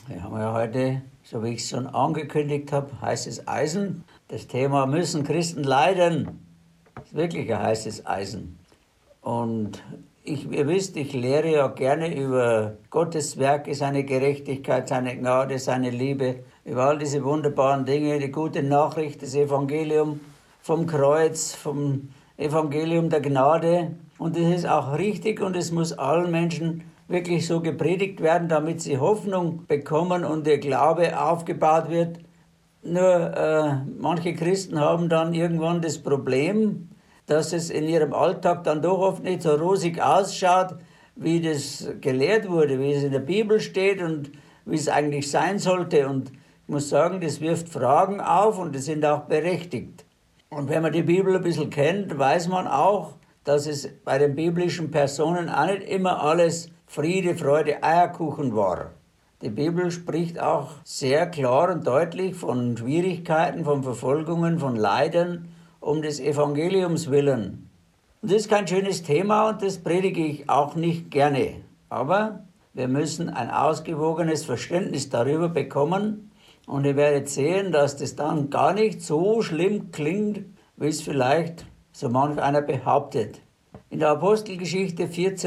Wir haben ja heute, so wie ich es schon angekündigt habe, heißes Eisen. Das Thema müssen Christen leiden. Das ist wirklich ein heißes Eisen. Und ihr wisst, ich lehre ja gerne über Gottes Werke, seine Gerechtigkeit, seine Gnade, seine Liebe, über all diese wunderbaren Dinge, die gute Nachricht, das Evangelium vom Kreuz, vom Evangelium der Gnade. Und das ist auch richtig und es muss allen Menschen wirklich so gepredigt werden, damit sie Hoffnung bekommen und ihr Glaube aufgebaut wird. Nur manche Christen haben dann irgendwann das Problem, dass es in ihrem Alltag dann doch oft nicht so rosig ausschaut, wie das gelehrt wurde, wie es in der Bibel steht und wie es eigentlich sein sollte. Und ich muss sagen, das wirft Fragen auf und die sind auch berechtigt. Und wenn man die Bibel ein bisschen kennt, weiß man auch, dass es bei den biblischen Personen auch nicht immer alles Friede, Freude, Eierkuchen war. Die Bibel spricht auch sehr klar und deutlich von Schwierigkeiten, von Verfolgungen, von Leiden um des Evangeliums willen. Und das ist kein schönes Thema und das predige ich auch nicht gerne. Aber wir müssen ein ausgewogenes Verständnis darüber bekommen und ihr werdet sehen, dass das dann gar nicht so schlimm klingt, wie es vielleicht so manch einer behauptet. In der Apostelgeschichte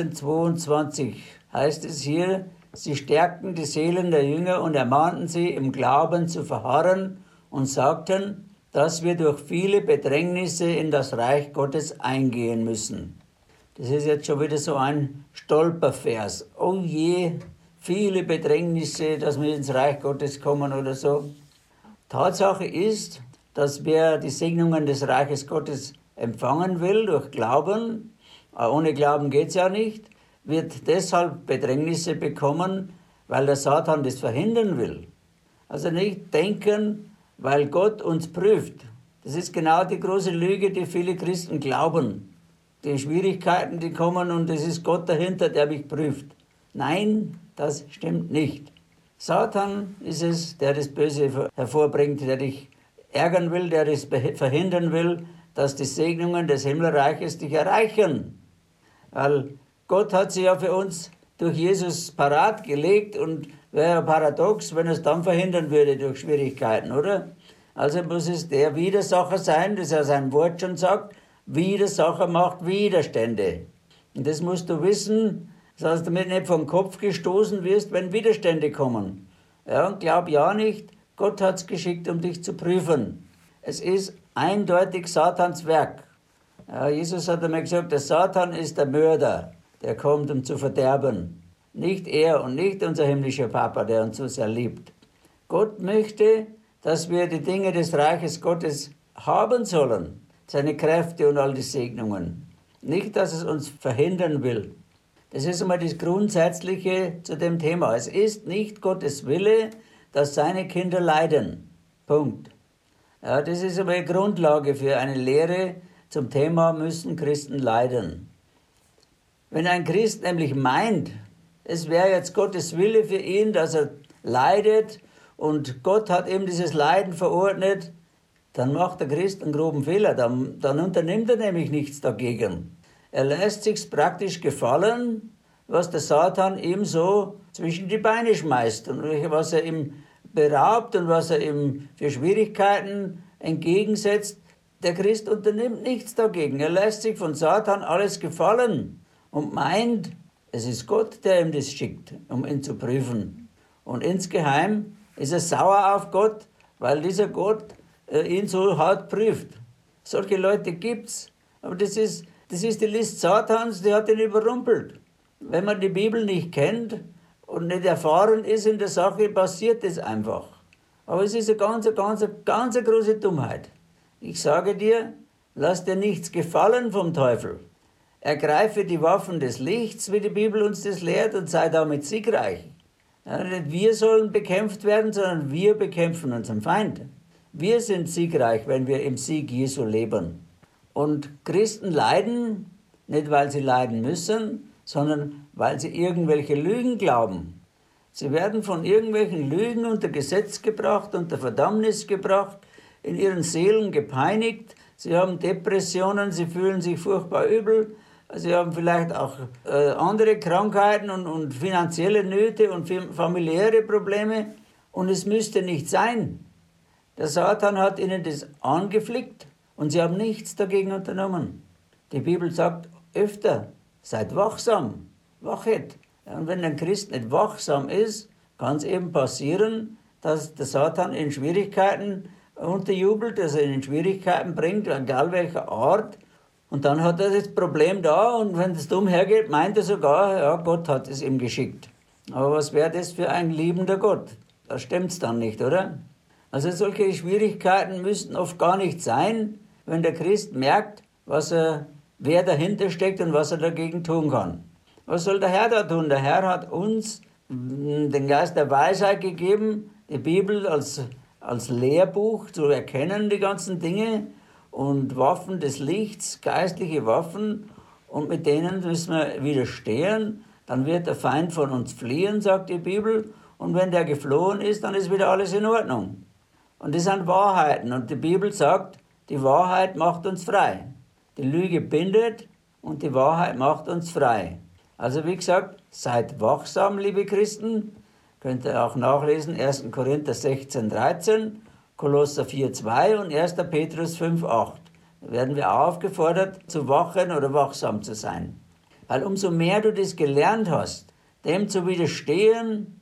14,22 heißt es hier, sie stärkten die Seelen der Jünger und ermahnten sie, im Glauben zu verharren und sagten, dass wir durch viele Bedrängnisse in das Reich Gottes eingehen müssen. Das ist jetzt schon wieder so ein Stolpervers. Oh je, viele Bedrängnisse, dass wir ins Reich Gottes kommen oder so. Tatsache ist, dass wer die Segnungen des Reiches Gottes empfangen will durch Glauben, ohne Glauben geht es ja nicht, wird deshalb Bedrängnisse bekommen, weil der Satan das verhindern will. Also nicht denken, weil Gott uns prüft. Das ist genau die große Lüge, die viele Christen glauben. Die Schwierigkeiten, die kommen und es ist Gott dahinter, der mich prüft. Nein, das stimmt nicht. Satan ist es, der das Böse hervorbringt, der dich ärgern will, der das verhindern will, dass die Segnungen des Himmelreiches dich erreichen. Weil Gott hat sie ja für uns durch Jesus parat gelegt und wäre paradox, wenn er es dann verhindern würde durch Schwierigkeiten, oder? Also muss es der Widersacher sein, das er sein Wort schon sagt, Widersacher macht Widerstände. Und das musst du wissen, dass du damit nicht vom Kopf gestoßen wirst, wenn Widerstände kommen. Ja, und glaub ja nicht, Gott hat es geschickt, um dich zu prüfen. Es ist eindeutig Satans Werk. Ja, Jesus hat einmal gesagt, der Satan ist der Mörder, der kommt, um zu verderben. Nicht er und nicht unser himmlischer Papa, der uns so sehr liebt. Gott möchte, dass wir die Dinge des Reiches Gottes haben sollen, seine Kräfte und all die Segnungen. Nicht, dass es uns verhindern will. Das ist einmal das Grundsätzliche zu dem Thema. Es ist nicht Gottes Wille, dass seine Kinder leiden. Punkt. Ja, das ist aber die Grundlage für eine Lehre zum Thema, müssen Christen leiden. Wenn ein Christ nämlich meint, es wäre jetzt Gottes Wille für ihn, dass er leidet und Gott hat ihm dieses Leiden verordnet, dann macht der Christ einen groben Fehler. Dann unternimmt er nämlich nichts dagegen. Er lässt sich's praktisch gefallen, was der Satan ihm so zwischen die Beine schmeißt und was er ihm beraubt und was er ihm für Schwierigkeiten entgegensetzt. Der Christ unternimmt nichts dagegen. Er lässt sich von Satan alles gefallen und meint, es ist Gott, der ihm das schickt, um ihn zu prüfen. Und insgeheim ist er sauer auf Gott, weil dieser Gott ihn so hart prüft. Solche Leute gibt's. Aber das ist die List Satans, die hat ihn überrumpelt. Wenn man die Bibel nicht kennt und nicht erfahren ist in der Sache, passiert das einfach. Aber es ist eine ganz große Dummheit. Ich sage dir, lass dir nichts gefallen vom Teufel. Ergreife die Waffen des Lichts, wie die Bibel uns das lehrt, und sei damit siegreich. Ja, nicht wir sollen bekämpft werden, sondern wir bekämpfen unseren Feind. Wir sind siegreich, wenn wir im Sieg Jesu leben. Und Christen leiden, nicht weil sie leiden müssen, sondern weil sie irgendwelche Lügen glauben. Sie werden von irgendwelchen Lügen unter Gesetz gebracht, unter Verdammnis gebracht, in ihren Seelen gepeinigt. Sie haben Depressionen, sie fühlen sich furchtbar übel, Sie haben vielleicht auch andere Krankheiten und finanzielle Nöte und familiäre Probleme. Und es müsste nicht sein. Der Satan hat ihnen das angeflickt und sie haben nichts dagegen unternommen. Die Bibel sagt öfter, seid wachsam, wachet. Und wenn ein Christ nicht wachsam ist, kann es eben passieren, dass der Satan in Schwierigkeiten unterjubelt, dass er ihn in Schwierigkeiten bringt, egal welcher Art. Und dann hat er das Problem da und wenn es dumm hergeht, meint er sogar, ja, Gott hat es ihm geschickt. Aber was wäre das für ein liebender Gott? Da stimmt's dann nicht, oder? Also solche Schwierigkeiten müssten oft gar nicht sein, wenn der Christ merkt, wer dahinter steckt und was er dagegen tun kann. Was soll der Herr da tun? Der Herr hat uns den Geist der Weisheit gegeben, die Bibel als Lehrbuch zu erkennen, die ganzen Dinge und Waffen des Lichts, geistliche Waffen, und mit denen müssen wir widerstehen. Dann wird der Feind von uns fliehen, sagt die Bibel, und wenn der geflohen ist, dann ist wieder alles in Ordnung. Und das sind Wahrheiten, und die Bibel sagt, die Wahrheit macht uns frei. Die Lüge bindet und die Wahrheit macht uns frei. Also wie gesagt, seid wachsam, liebe Christen. Könnt ihr auch nachlesen, 1. Korinther 16, 13, Kolosser 4, 2 und 1. Petrus 5, 8. Da werden wir aufgefordert, zu wachen oder wachsam zu sein. Weil umso mehr du das gelernt hast, dem zu widerstehen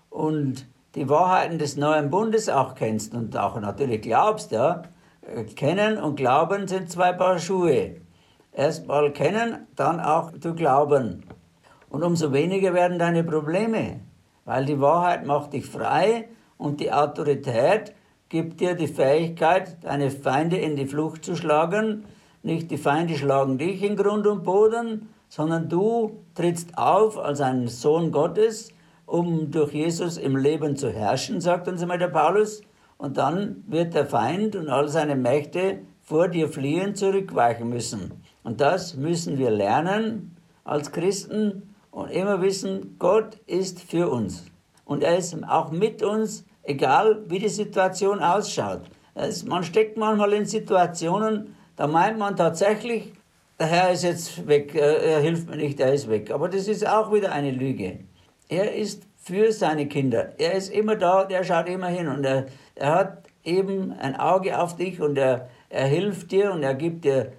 und die Wahrheiten des neuen Bundes auch kennst und auch natürlich glaubst, ja, kennen und glauben sind zwei Paar Schuhe. Erstmal kennen, dann auch zu glauben. Und umso weniger werden deine Probleme, weil die Wahrheit macht dich frei und die Autorität gibt dir die Fähigkeit, deine Feinde in die Flucht zu schlagen. Nicht die Feinde schlagen dich in Grund und Boden, sondern du trittst auf als ein Sohn Gottes, um durch Jesus im Leben zu herrschen, sagt uns einmal der Paulus. Und dann wird der Feind und all seine Mächte vor dir fliehen, zurückweichen müssen. Und das müssen wir lernen als Christen und immer wissen, Gott ist für uns. Und er ist auch mit uns, egal wie die Situation ausschaut. Man steckt manchmal in Situationen, da meint man tatsächlich, der Herr ist jetzt weg, er hilft mir nicht, er ist weg. Aber das ist auch wieder eine Lüge. Er ist für seine Kinder. Er ist immer da, der schaut immer hin und er hat eben ein Auge auf dich und er hilft dir und er gibt dir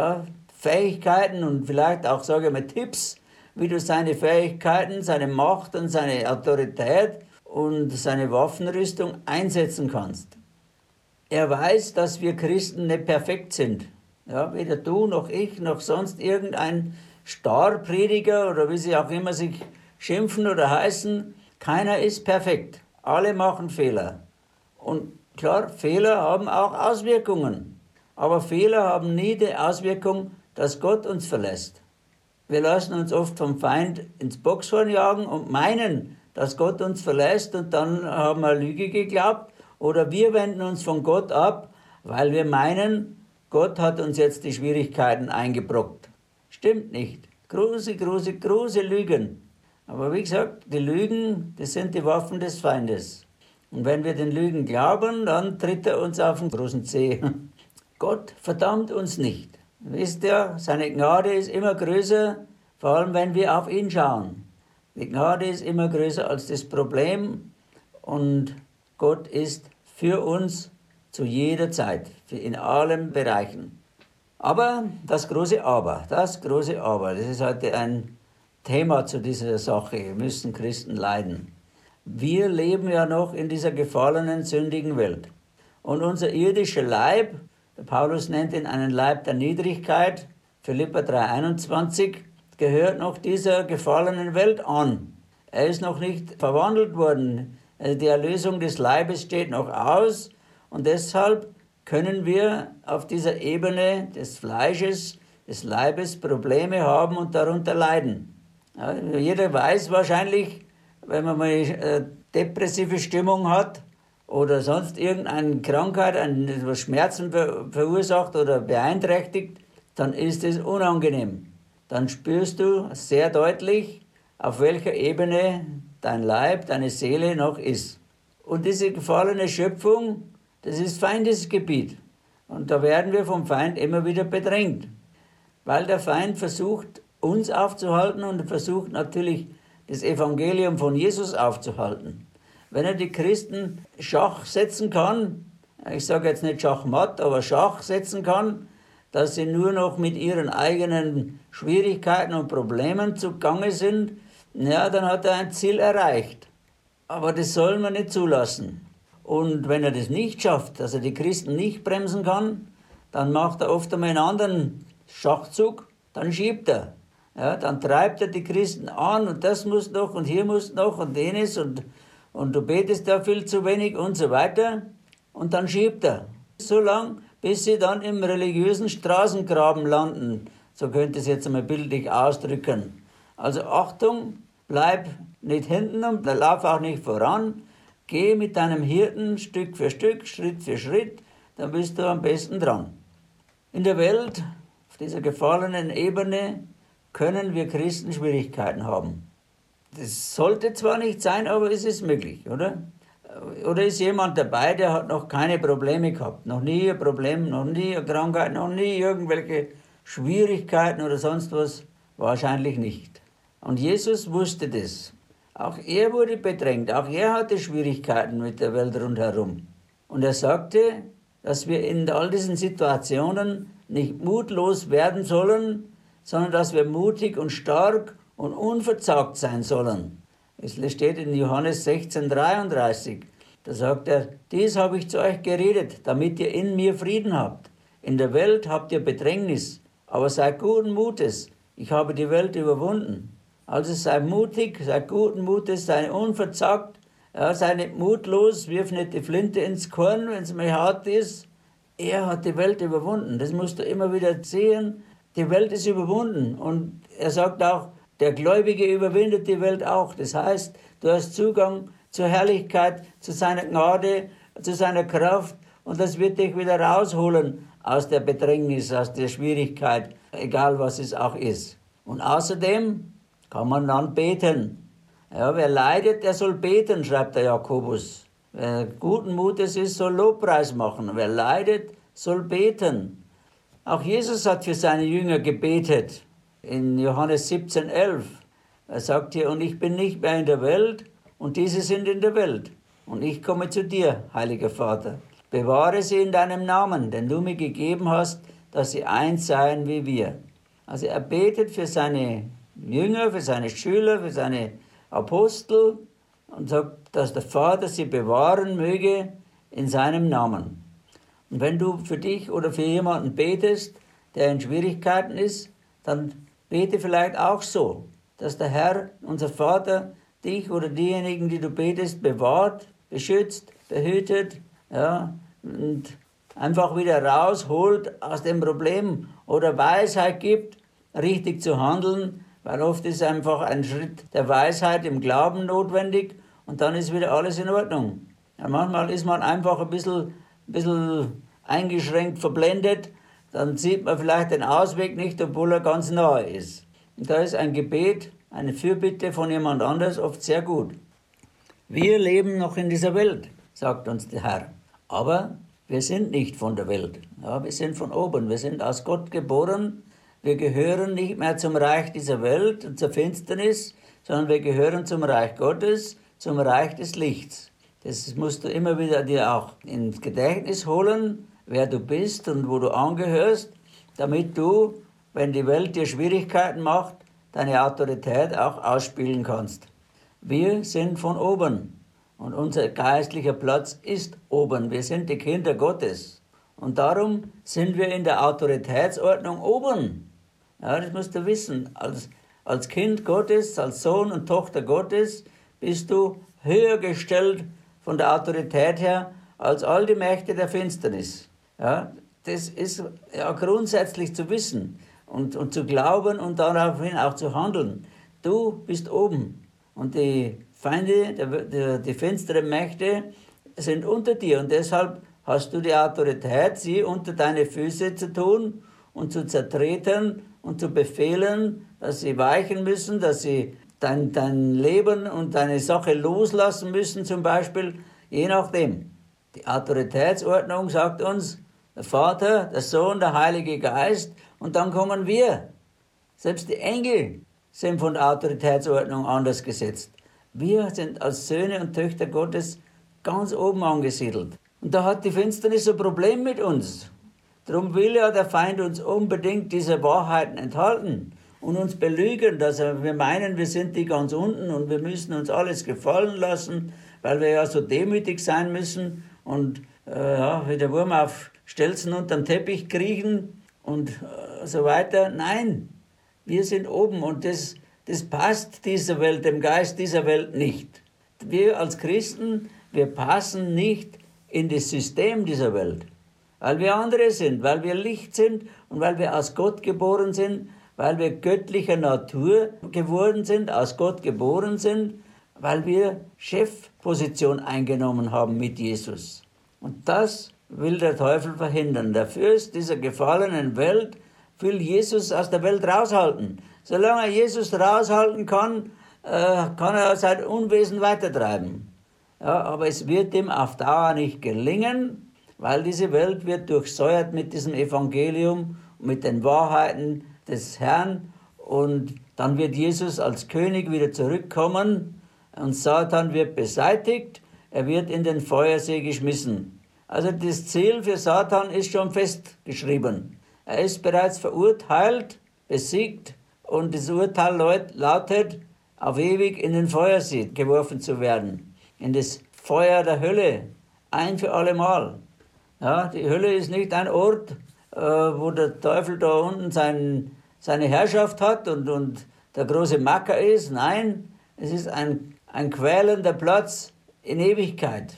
Fähigkeiten und vielleicht auch, sage ich mal, Tipps, wie du seine Fähigkeiten, seine Macht und seine Autorität und seine Waffenrüstung einsetzen kannst. Er weiß, dass wir Christen nicht perfekt sind. Ja, weder du noch ich noch sonst irgendein Starprediger oder wie sie auch immer sich schimpfen oder heißen. Keiner ist perfekt. Alle machen Fehler. Und klar, Fehler haben auch Auswirkungen. Aber Fehler haben nie die Auswirkung, dass Gott uns verlässt. Wir lassen uns oft vom Feind ins Boxhorn jagen und meinen, dass Gott uns verlässt und dann haben wir Lüge geglaubt. Oder wir wenden uns von Gott ab, weil wir meinen, Gott hat uns jetzt die Schwierigkeiten eingebrockt. Stimmt nicht. Große, große, große Lügen. Aber wie gesagt, die Lügen, das sind die Waffen des Feindes. Und wenn wir den Lügen glauben, dann tritt er uns auf den großen Zeh. Gott verdammt uns nicht. Wisst ihr, seine Gnade ist immer größer, vor allem wenn wir auf ihn schauen. Die Gnade ist immer größer als das Problem und Gott ist für uns zu jeder Zeit, in allen Bereichen. Aber, das große Aber, das ist heute ein Thema zu dieser Sache, müssen Christen leiden. Wir leben ja noch in dieser gefallenen, sündigen Welt. Und unser irdischer Leib, der Paulus nennt ihn einen Leib der Niedrigkeit, Philipper 3,21, gehört noch dieser gefallenen Welt an. Er ist noch nicht verwandelt worden. Die Erlösung des Leibes steht noch aus und deshalb können wir auf dieser Ebene des Fleisches, des Leibes Probleme haben und darunter leiden. Ja, jeder weiß wahrscheinlich, wenn man mal depressive Stimmung hat oder sonst irgendeine Krankheit, was Schmerzen verursacht oder beeinträchtigt, dann ist es unangenehm. Dann spürst du sehr deutlich, auf welcher Ebene dein Leib, deine Seele noch ist. Und diese gefallene Schöpfung, das ist Feindesgebiet. Und da werden wir vom Feind immer wieder bedrängt. Weil der Feind versucht, uns aufzuhalten und er versucht natürlich, das Evangelium von Jesus aufzuhalten. Wenn er die Christen Schach setzen kann, ich sage jetzt nicht Schachmatt, aber Schach setzen kann, dass sie nur noch mit ihren eigenen Schwierigkeiten und Problemen zugange sind, ja, dann hat er ein Ziel erreicht. Aber das soll man nicht zulassen. Und wenn er das nicht schafft, dass er die Christen nicht bremsen kann, dann macht er oft einmal einen anderen Schachzug, dann schiebt er. Ja, dann treibt er die Christen an und das muss noch und hier muss noch und jenes und du betest da viel zu wenig und so weiter. Und dann schiebt er. So lang, bis sie dann im religiösen Straßengraben landen. So könnte es jetzt einmal bildlich ausdrücken. Also Achtung, bleib nicht hinten und lauf auch nicht voran. Geh mit deinem Hirten Stück für Stück, Schritt für Schritt, dann bist du am besten dran. In der Welt, auf dieser gefallenen Ebene, können wir Christen Schwierigkeiten haben. Das sollte zwar nicht sein, aber es ist möglich, oder? Oder ist jemand dabei, der hat noch keine Probleme gehabt? Noch nie ein Problem, noch nie eine Krankheit, noch nie irgendwelche Schwierigkeiten oder sonst was? Wahrscheinlich nicht. Und Jesus wusste das. Auch er wurde bedrängt, auch er hatte Schwierigkeiten mit der Welt rundherum. Und er sagte, dass wir in all diesen Situationen nicht mutlos werden sollen, sondern dass wir mutig und stark und unverzagt sein sollen. Es steht in Johannes 16,33. Da sagt er, dies habe ich zu euch geredet, damit ihr in mir Frieden habt. In der Welt habt ihr Bedrängnis, aber seid guten Mutes. Ich habe die Welt überwunden. Also sei mutig, sei guten Mutes, sei unverzagt, ja, sei nicht mutlos, wirf nicht die Flinte ins Korn, wenn es mal hart ist. Er hat die Welt überwunden. Das musst du immer wieder sehen. Die Welt ist überwunden. Und er sagt auch, der Gläubige überwindet die Welt auch. Das heißt, du hast Zugang zur Herrlichkeit, zu seiner Gnade, zu seiner Kraft. Und das wird dich wieder rausholen aus der Bedrängnis, aus der Schwierigkeit, egal was es auch ist. Und außerdem kann man dann beten. Ja, wer leidet, der soll beten, schreibt der Jakobus. Wer guten Mutes ist, soll Lobpreis machen. Wer leidet, soll beten. Auch Jesus hat für seine Jünger gebetet. In Johannes 17,11. Er sagt hier, und ich bin nicht mehr in der Welt, und diese sind in der Welt. Und ich komme zu dir, heiliger Vater. Bewahre sie in deinem Namen, den du mir gegeben hast, dass sie eins seien wie wir. Also er betet für seine Jünger, für seine Schüler, für seine Apostel und sagt, dass der Vater sie bewahren möge in seinem Namen. Und wenn du für dich oder für jemanden betest, der in Schwierigkeiten ist, dann bete vielleicht auch so, dass der Herr, unser Vater, dich oder diejenigen, die du betest, bewahrt, beschützt, behütet, ja, und einfach wieder rausholt aus dem Problem oder Weisheit gibt, richtig zu handeln, weil oft ist einfach ein Schritt der Weisheit im Glauben notwendig und dann ist wieder alles in Ordnung. Ja, manchmal ist man einfach ein bisschen eingeschränkt, verblendet, dann sieht man vielleicht den Ausweg nicht, obwohl er ganz nahe ist. Und da ist ein Gebet, eine Fürbitte von jemand anders oft sehr gut. Wir leben noch in dieser Welt, sagt uns der Herr. Aber wir sind nicht von der Welt. Ja, wir sind von oben. Wir sind aus Gott geboren. Wir gehören nicht mehr zum Reich dieser Welt und zur Finsternis, sondern wir gehören zum Reich Gottes, zum Reich des Lichts. Das musst du immer wieder dir auch ins Gedächtnis holen, wer du bist und wo du angehörst, damit du, wenn die Welt dir Schwierigkeiten macht, deine Autorität auch ausspielen kannst. Wir sind von oben und unser geistlicher Platz ist oben. Wir sind die Kinder Gottes und darum sind wir in der Autoritätsordnung oben. Ja, das musst du wissen. Als Kind Gottes, als Sohn und Tochter Gottes bist du höher gestellt von der Autorität her als all die Mächte der Finsternis. Ja, das ist ja grundsätzlich zu wissen und zu glauben und daraufhin auch zu handeln. Du bist oben und die Feinde, die finsteren Mächte sind unter dir und deshalb hast du die Autorität, sie unter deine Füße zu tun und zu zertreten und zu befehlen, dass sie weichen müssen, dass sie dein Leben und deine Sache loslassen müssen zum Beispiel, je nachdem. Die Autoritätsordnung sagt uns, der Vater, der Sohn, der Heilige Geist und dann kommen wir. Selbst die Engel sind von der Autoritätsordnung anders gesetzt. Wir sind als Söhne und Töchter Gottes ganz oben angesiedelt. Und da hat die Finsternis ein Problem mit uns. Darum will ja der Feind uns unbedingt diese Wahrheiten enthalten und uns belügen, dass wir meinen, wir sind die ganz unten und wir müssen uns alles gefallen lassen, weil wir ja so demütig sein müssen und wie der Wurm auf Stelzen unterm Teppich kriechen und so weiter. Nein, wir sind oben und das passt dieser Welt, dem Geist dieser Welt nicht. Wir als Christen, wir passen nicht in das System dieser Welt, weil wir andere sind, weil wir Licht sind und weil wir aus Gott geboren sind, weil wir göttlicher Natur geworden sind, aus Gott geboren sind, weil wir Chefposition eingenommen haben mit Jesus. Und das will der Teufel verhindern. Der Fürst dieser gefallenen Welt will Jesus aus der Welt raushalten. Solange er Jesus raushalten kann, kann er sein Unwesen weitertreiben. Ja, aber es wird ihm auf Dauer nicht gelingen, weil diese Welt wird durchsäuert mit diesem Evangelium, mit den Wahrheiten des Herrn. Und dann wird Jesus als König wieder zurückkommen und Satan wird beseitigt, er wird in den Feuersee geschmissen. Also das Ziel für Satan ist schon festgeschrieben. Er ist bereits verurteilt, besiegt und das Urteil lautet, auf ewig in den Feuersee geworfen zu werden. In das Feuer der Hölle, ein für alle Mal. Ja, die Hölle ist nicht ein Ort, wo der Teufel da unten seine Herrschaft hat und der große Macker ist. Nein, es ist ein quälender Platz in Ewigkeit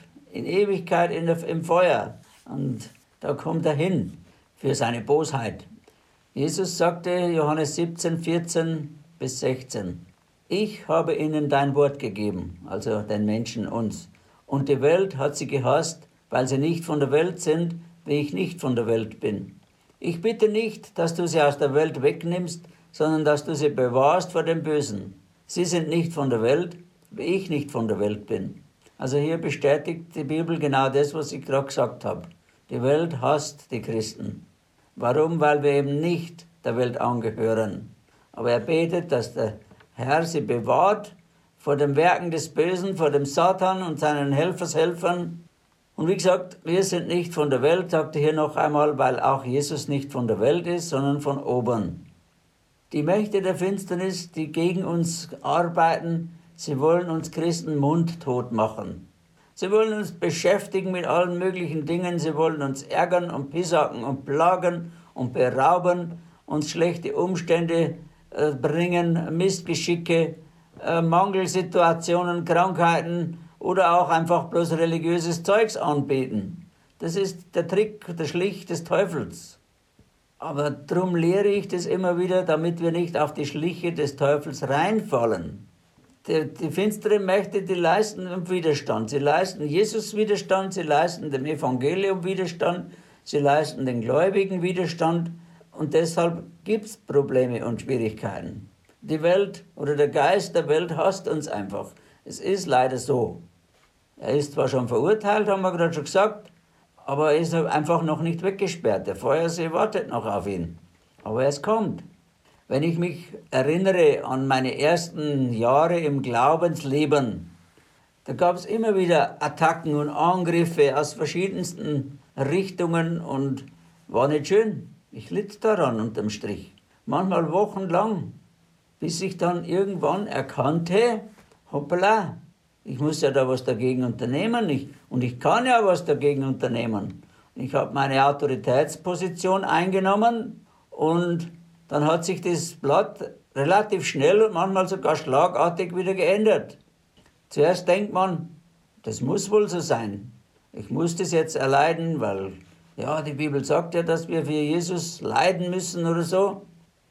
im Feuer. Und da kommt er hin für seine Bosheit. Jesus sagte, Johannes 17, 14 bis 16, ich habe ihnen dein Wort gegeben, also den Menschen uns. Und die Welt hat sie gehasst, weil sie nicht von der Welt sind, wie ich nicht von der Welt bin. Ich bitte nicht, dass du sie aus der Welt wegnimmst, sondern dass du sie bewahrst vor dem Bösen. Sie sind nicht von der Welt, wie ich nicht von der Welt bin. Also hier bestätigt die Bibel genau das, was ich gerade gesagt habe. Die Welt hasst die Christen. Warum? Weil wir eben nicht der Welt angehören. Aber er betet, dass der Herr sie bewahrt vor den Werken des Bösen, vor dem Satan und seinen Helfershelfern. Und wie gesagt, wir sind nicht von der Welt, sagt er hier noch einmal, weil auch Jesus nicht von der Welt ist, sondern von oben. Die Mächte der Finsternis, die gegen uns arbeiten, sie wollen uns Christen mundtot machen. Sie wollen uns beschäftigen mit allen möglichen Dingen. Sie wollen uns ärgern und pisacken und plagen und berauben, uns schlechte Umstände bringen, Missgeschicke, Mangelsituationen, Krankheiten oder auch einfach bloß religiöses Zeugs anbeten. Das ist der Trick, der Schlich des Teufels. Aber darum lehre ich das immer wieder, damit wir nicht auf die Schliche des Teufels reinfallen. Die finsteren Mächte, die leisten Widerstand. Sie leisten Jesus Widerstand, sie leisten dem Evangelium Widerstand, sie leisten den Gläubigen Widerstand. Und deshalb gibt es Probleme und Schwierigkeiten. Die Welt oder der Geist der Welt hasst uns einfach. Es ist leider so. Er ist zwar schon verurteilt, haben wir gerade schon gesagt, aber er ist einfach noch nicht weggesperrt. Der Feuersee wartet noch auf ihn. Aber es kommt. Wenn ich mich erinnere an meine ersten Jahre im Glaubensleben, da gab es immer wieder Attacken und Angriffe aus verschiedensten Richtungen und war nicht schön. Ich litt daran unterm Strich. Manchmal wochenlang, bis ich dann irgendwann erkannte, hoppala, ich muss ja da was dagegen unternehmen. Und ich kann ja was dagegen unternehmen. Ich habe meine Autoritätsposition eingenommen und dann hat sich das Blatt relativ schnell und manchmal sogar schlagartig wieder geändert. Zuerst denkt man, das muss wohl so sein. Ich muss das jetzt erleiden, weil ja, die Bibel sagt ja, dass wir für Jesus leiden müssen oder so.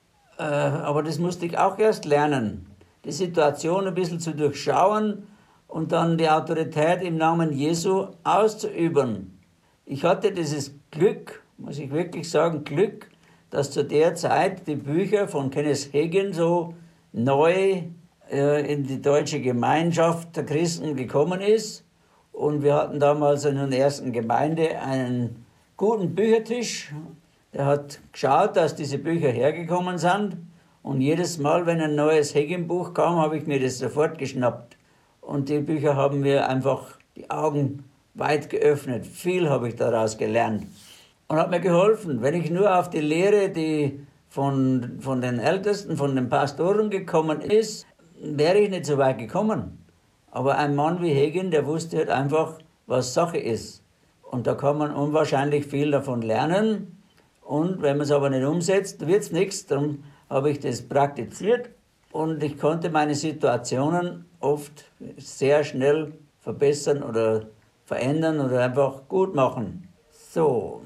Aber das musste ich auch erst lernen, die Situation ein bisschen zu durchschauen und dann die Autorität im Namen Jesu auszuüben. Ich hatte dieses Glück, muss ich wirklich sagen, Glück, dass zu der Zeit die Bücher von Kenneth Hagin so neu in die deutsche Gemeinschaft der Christen gekommen ist. Und wir hatten damals in der ersten Gemeinde einen guten Büchertisch. Der hat geschaut, dass diese Bücher hergekommen sind. Und jedes Mal, wenn ein neues Hagin-Buch kam, habe ich mir das sofort geschnappt. Und die Bücher haben mir einfach die Augen weit geöffnet. Viel habe ich daraus gelernt. Und hat mir geholfen. Wenn ich nur auf die Lehre, die von den Ältesten, von den Pastoren gekommen ist, wäre ich nicht so weit gekommen. Aber ein Mann wie Hagin, der wusste halt einfach, was Sache ist. Und da kann man unwahrscheinlich viel davon lernen. Und wenn man es aber nicht umsetzt, wird es nichts. Darum habe ich das praktiziert. Und ich konnte meine Situationen oft sehr schnell verbessern oder verändern oder einfach gut machen. So,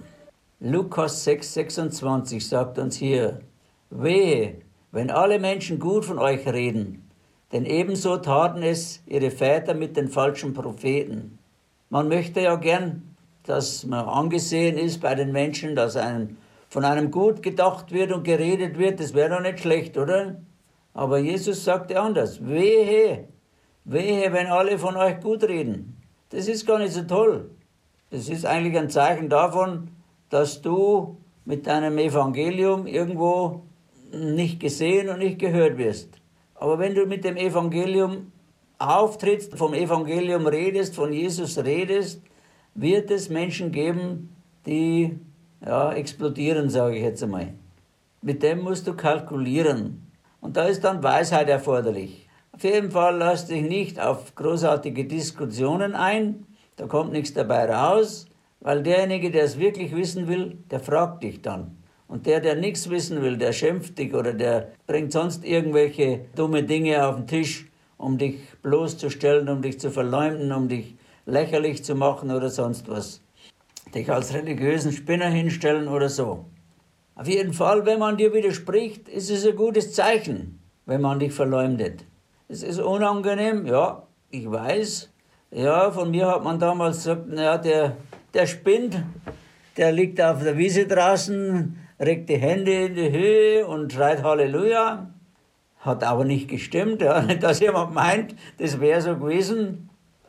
Lukas 6,26 sagt uns hier: Wehe, wenn alle Menschen gut von euch reden, denn ebenso taten es ihre Väter mit den falschen Propheten. Man möchte ja gern, dass man angesehen ist bei den Menschen, dass von einem gut gedacht wird und geredet wird. Das wäre doch nicht schlecht, oder? Aber Jesus sagte anders: Wehe, wehe, wenn alle von euch gut reden. Das ist gar nicht so toll. Das ist eigentlich ein Zeichen davon, dass du mit deinem Evangelium irgendwo nicht gesehen und nicht gehört wirst. Aber wenn du mit dem Evangelium auftrittst, vom Evangelium redest, von Jesus redest, wird es Menschen geben, die explodieren, sage ich jetzt einmal. Mit dem musst du kalkulieren. Und da ist dann Weisheit erforderlich. Auf jeden Fall lass dich nicht auf großartige Diskussionen ein, da kommt nichts dabei raus, weil derjenige, der es wirklich wissen will, der fragt dich dann. Und der nichts wissen will, der schimpft dich oder der bringt sonst irgendwelche dumme Dinge auf den Tisch, um dich bloßzustellen, um dich zu verleumden, um dich lächerlich zu machen oder sonst was. Dich als religiösen Spinner hinstellen oder so. Auf jeden Fall, wenn man dir widerspricht, ist es ein gutes Zeichen, wenn man dich verleumdet. Es ist unangenehm, ja, ich weiß. Ja, von mir hat man damals gesagt, naja, der spinnt, der liegt auf der Wiese draußen, regt die Hände in die Höhe und schreit Halleluja. Hat aber nicht gestimmt, ja, nicht, dass jemand meint, das wäre so gewesen.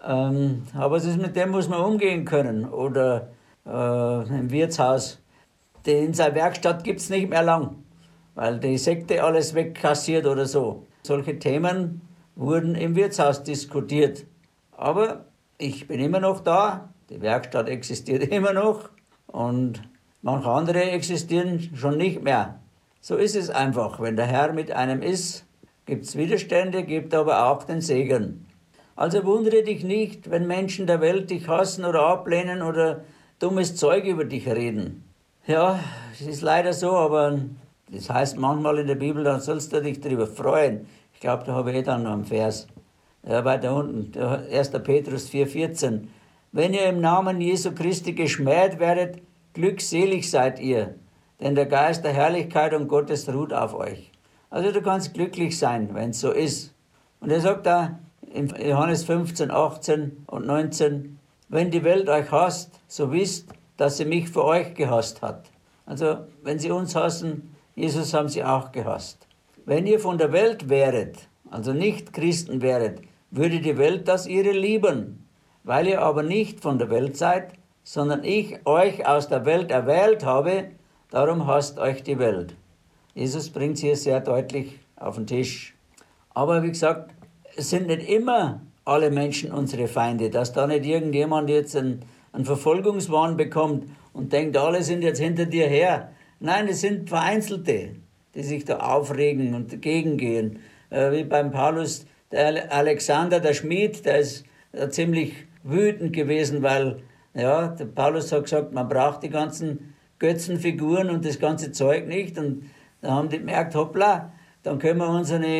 Aber mit dem muss man umgehen können. Oder im Wirtshaus. In seiner Werkstatt gibt es nicht mehr lang, weil die Sekte alles wegkassiert oder so. Solche Themen wurden im Wirtshaus diskutiert. Aber ich bin immer noch da, die Werkstatt existiert immer noch und manche andere existieren schon nicht mehr. So ist es einfach. Wenn der Herr mit einem ist, gibt es Widerstände, gibt aber auch den Segen. Also wundere dich nicht, wenn Menschen der Welt dich hassen oder ablehnen oder dummes Zeug über dich reden. Ja, es ist leider so, aber das heißt manchmal in der Bibel, dann sollst du dich darüber freuen. Ich glaube, da habe ich dann noch einen Vers. Ja, weiter unten, 1. Petrus 4,14. Wenn ihr im Namen Jesu Christi geschmäht werdet, glückselig seid ihr, denn der Geist der Herrlichkeit und Gottes ruht auf euch. Also du kannst glücklich sein, wenn es so ist. Und er sagt da in Johannes 15, 18 und 19, wenn die Welt euch hasst, so wisst, dass sie mich für euch gehasst hat. Also wenn sie uns hassen, Jesus haben sie auch gehasst. Wenn ihr von der Welt wäret, also nicht Christen wäret, würde die Welt das ihre lieben. Weil ihr aber nicht von der Welt seid, sondern ich euch aus der Welt erwählt habe, darum hasst euch die Welt. Jesus bringt es hier sehr deutlich auf den Tisch. Aber wie gesagt, es sind nicht immer alle Menschen unsere Feinde, dass da nicht irgendjemand jetzt einen Verfolgungswahn bekommt und denkt, alle sind jetzt hinter dir her. Nein, es sind Vereinzelte, die sich da aufregen und dagegen gehen. Wie beim Paulus, der Alexander, der Schmied, der ist ziemlich wütend gewesen, weil der Paulus hat gesagt, man braucht die ganzen Götzenfiguren und das ganze Zeug nicht. Und da haben die gemerkt, hoppla, dann können wir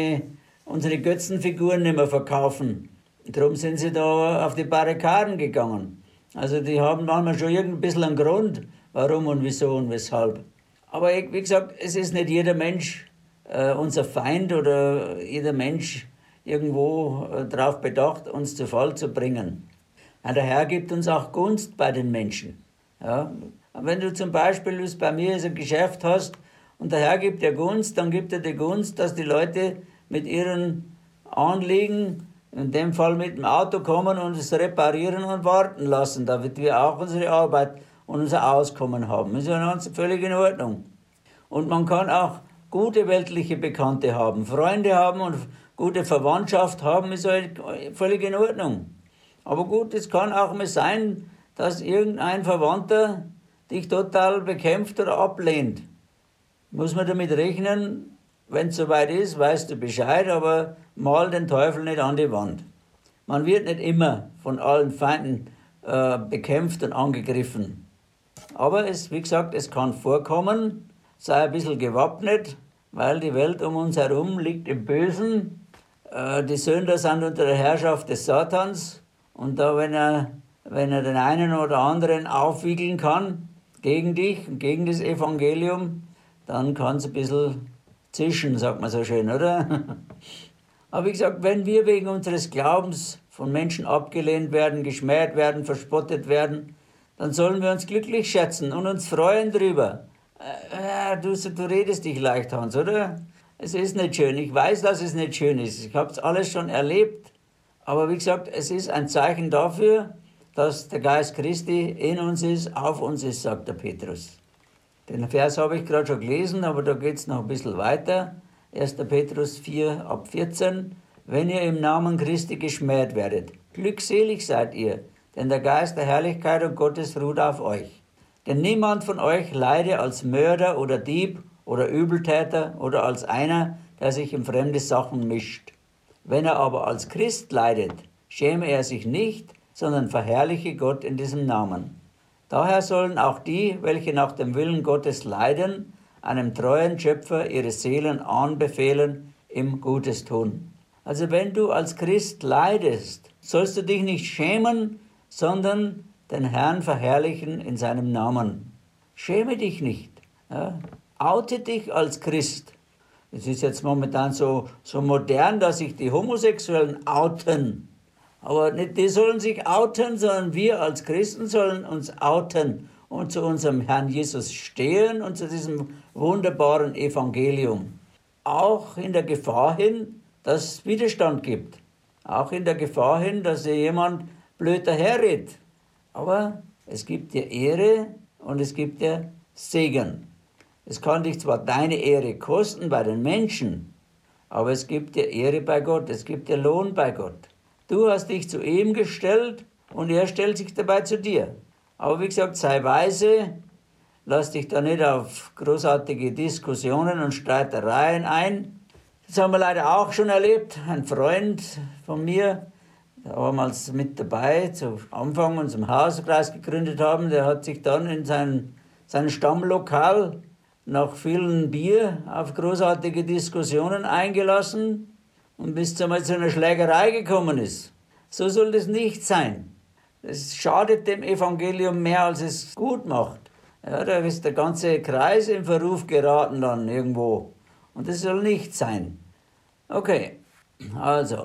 unsere Götzenfiguren nicht mehr verkaufen. Darum sind sie da auf die Barrikaden gegangen. Also die haben manchmal schon ein bisschen einen Grund, warum und wieso und weshalb. Aber wie gesagt, es ist nicht jeder Mensch unser Feind oder jeder Mensch irgendwo darauf bedacht, uns zu Fall zu bringen. Ja, der Herr gibt uns auch Gunst bei den Menschen. Ja? Wenn du zum Beispiel, wie es bei mir ist, ein Geschäft hast und der Herr gibt dir Gunst, dann gibt er dir Gunst, dass die Leute mit ihren Anliegen, in dem Fall mit dem Auto kommen und es reparieren und warten lassen, damit wir auch unsere Arbeit und unser Auskommen haben. Das ist ja völlig in Ordnung. Und man kann auch gute weltliche Bekannte haben, Freunde haben und gute Verwandtschaft haben, ist halt völlig in Ordnung. Aber gut, es kann auch mal sein, dass irgendein Verwandter dich total bekämpft oder ablehnt. Muss man damit rechnen, wenn es soweit ist, weißt du Bescheid, aber mal den Teufel nicht an die Wand. Man wird nicht immer von allen Feinden bekämpft und angegriffen. Aber wie gesagt, es kann vorkommen, sei ein bisschen gewappnet, weil die Welt um uns herum liegt im Bösen. Die Sünder sind unter der Herrschaft des Satans. Und da, wenn er den einen oder anderen aufwiegeln kann, gegen dich und gegen das Evangelium, dann kann es ein bisschen zischen, sagt man so schön, oder? Aber wie gesagt, wenn wir wegen unseres Glaubens von Menschen abgelehnt werden, geschmäht werden, verspottet werden, dann sollen wir uns glücklich schätzen und uns freuen drüber. Du redest dich leicht, Hans, oder? Es ist nicht schön. Ich weiß, dass es nicht schön ist. Ich habe es alles schon erlebt. Aber wie gesagt, es ist ein Zeichen dafür, dass der Geist Christi in uns ist, auf uns ist, sagt der Petrus. Den Vers habe ich gerade schon gelesen, aber da geht es noch ein bisschen weiter. 1. Petrus 4, ab 14. Wenn ihr im Namen Christi geschmäht werdet, glückselig seid ihr, denn der Geist der Herrlichkeit und Gottes ruht auf euch. Denn niemand von euch leide als Mörder oder Dieb oder Übeltäter oder als einer, der sich in fremde Sachen mischt. Wenn er aber als Christ leidet, schäme er sich nicht, sondern verherrliche Gott in diesem Namen. Daher sollen auch die, welche nach dem Willen Gottes leiden, einem treuen Schöpfer ihre Seelen anbefehlen, ihm Gutes tun. Also wenn du als Christ leidest, sollst du dich nicht schämen, sondern den Herrn verherrlichen in seinem Namen. Schäme dich nicht. Ja? Oute dich als Christ. Es ist jetzt momentan so modern, dass sich die Homosexuellen outen. Aber nicht die sollen sich outen, sondern wir als Christen sollen uns outen und zu unserem Herrn Jesus stehen und zu diesem wunderbaren Evangelium. Auch in der Gefahr hin, dass es Widerstand gibt. Auch in der Gefahr hin, dass dir jemand blöd daherredet. Aber es gibt dir Ehre und es gibt dir Segen. Es kann dich zwar deine Ehre kosten bei den Menschen, aber es gibt dir Ehre bei Gott, es gibt dir Lohn bei Gott. Du hast dich zu ihm gestellt und er stellt sich dabei zu dir. Aber wie gesagt, sei weise, lass dich da nicht auf großartige Diskussionen und Streitereien ein. Das haben wir leider auch schon erlebt. Ein Freund von mir, der damals mit dabei, zu Anfang unserem Hauskreis gegründet haben, der hat sich dann in sein Stammlokal nach vielen Bier auf großartige Diskussionen eingelassen und bis zu einer Schlägerei gekommen ist. So soll das nicht sein. Es schadet dem Evangelium mehr, als es gut macht. Ja, da ist der ganze Kreis in Verruf geraten dann irgendwo. Und das soll nicht sein. Okay, also,